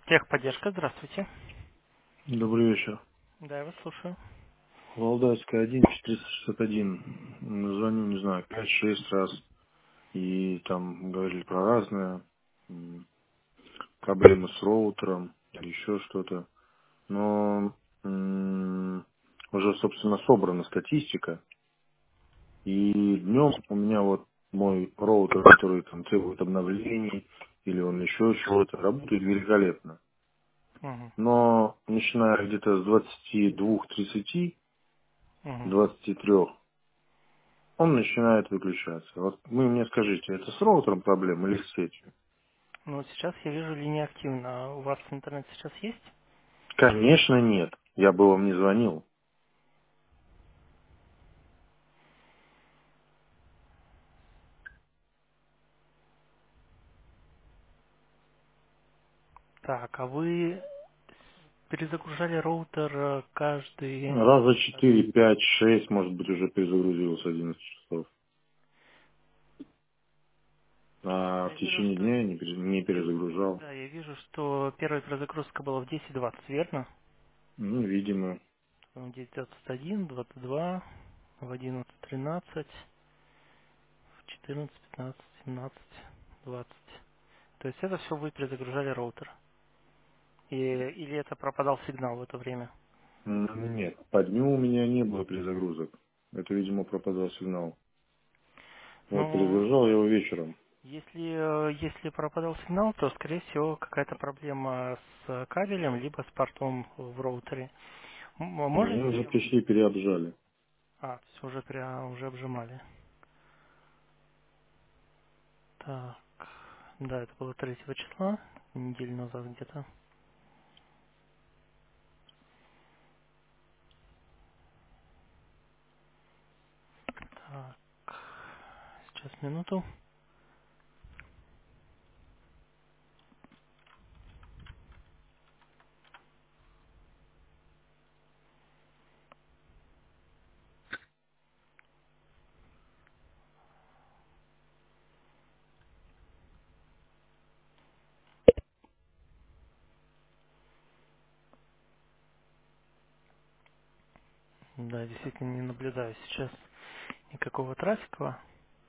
Техподдержка, здравствуйте. Добрый вечер. Да, я вас слушаю. Валдайская 1, 461. Звоню, не знаю, 5-6 раз. И там говорили про разное. м, Проблемы с роутером или еще что-то. Но уже, собственно, собрана статистика. И днем у меня вот мой роутер, который там требует обновлений, или он еще чего-то, работает великолепно. Угу, Но начиная где-то с 22:30, угу. 23, он начинает выключаться. Вот вы мне скажите, это с роутером проблема или с сетью? Ну, сейчас я вижу линия активна. У вас интернет сейчас есть? Конечно, нет. Я бы вам не звонил. Так, а вы перезагружали роутер Раза каждый... 4, 5, 6, может быть, уже перезагрузилось 11 часов. А в Я вижу, течение что... дня я не перезагружал. Да, я вижу, что первая перезагрузка была в 10:20, верно? Ну, видимо. В 10:21, 22, в 11:13, в 14, 15, 17, 20. То есть это все вы перезагружали роутер? Или это пропадал сигнал в это время? Нет, по дню у меня не было перезагрузок. Это, видимо, пропадал сигнал. Вот Ну, перезагружал я его вечером. если пропадал сигнал, то, скорее всего, какая-то проблема с кабелем, либо с портом в роутере. Они уже Можете... пришли, переобжали. То есть уже обжимали. Так, да, это было 3 числа, неделю назад где-то. Так, сейчас минуту. Да, действительно не наблюдаю сейчас никакого трафика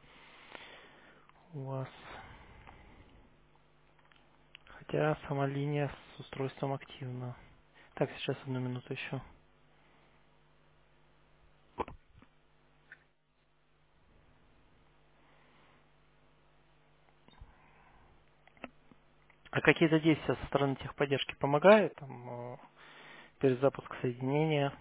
у вас. Хотя сама линия с устройством активна. Так, сейчас одну минуту еще. А какие-то действия со стороны техподдержки помогают? Там, перезапуск соединения?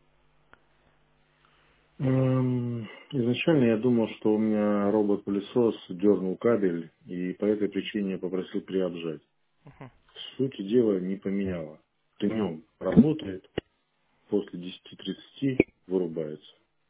Изначально я думал, что у меня робот-пылесос дернул кабель, и по этой причине я попросил переобжать. Мгм. В сути дела не поменяло. Днем работает, после 10:30 вырубается.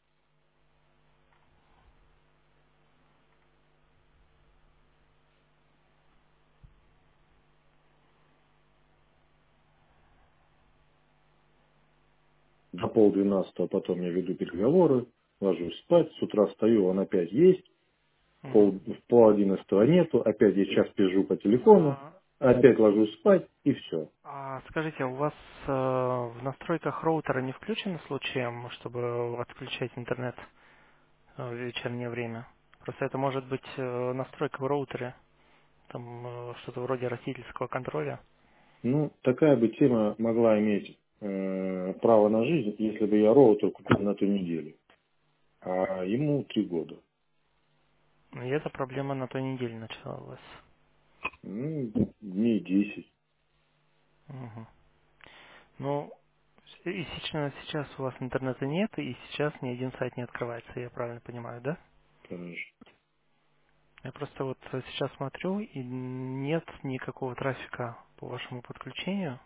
До 11:30 потом я веду переговоры, ложусь спать, с утра встаю, он опять есть, Мгм. в пол 11 нету, опять я час пижу по телефону, А, опять ложусь спать, и все. Скажите, а у вас в настройках роутера не включено случаем, чтобы отключать интернет в вечернее время? Просто это может быть настройка в роутере, там что-то вроде родительского контроля. Ну, такая бы тема могла иметь право на жизнь, если бы я роутер купил на ту неделю. А ему 3 года. И эта проблема на той неделе началась. Ну, дней 10. Мгм. Ну, и сейчас у вас интернета нет, и сейчас ни один сайт не открывается, я правильно понимаю, да? Конечно. Я просто вот сейчас смотрю, и нет никакого трафика по вашему подключению.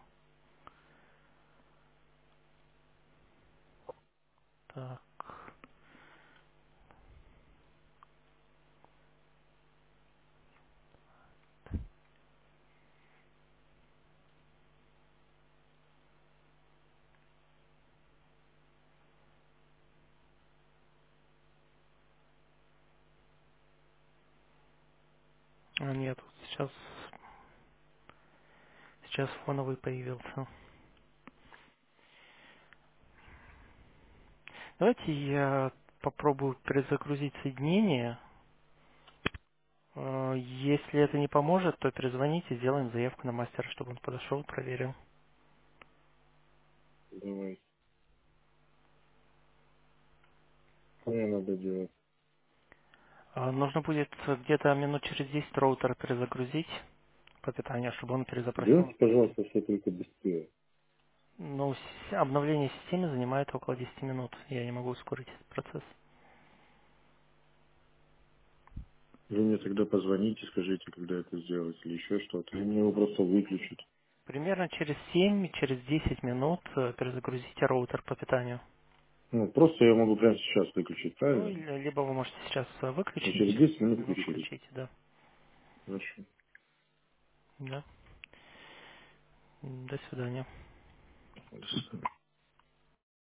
Так, нет, вот сейчас Сейчас фоновый появился. Давайте я попробую перезагрузить соединение. Если это не поможет, то перезвоните, сделаем заявку на мастера, чтобы он подошел, проверил. Давай. Что мне надо делать? Нужно будет где-то минут через 10 роутер перезагрузить по питанию, чтобы он перезапросил Сделайте, инструкции. пожалуйста, все только быстрее. Ну, обновление системы занимает около 10 минут. Я не могу ускорить этот процесс. Вы мне тогда позвоните, скажите, когда это сделать, или еще что-то. Или мне его просто выключат. Примерно через 7, через 10 минут перезагрузите роутер по питанию. Ну, просто я могу прямо сейчас выключить, Ну, правильно? или либо вы можете сейчас И выключить, через через 10 10 минут минут включить. включите, да. Хорошо. Да. До свидания. До свидания.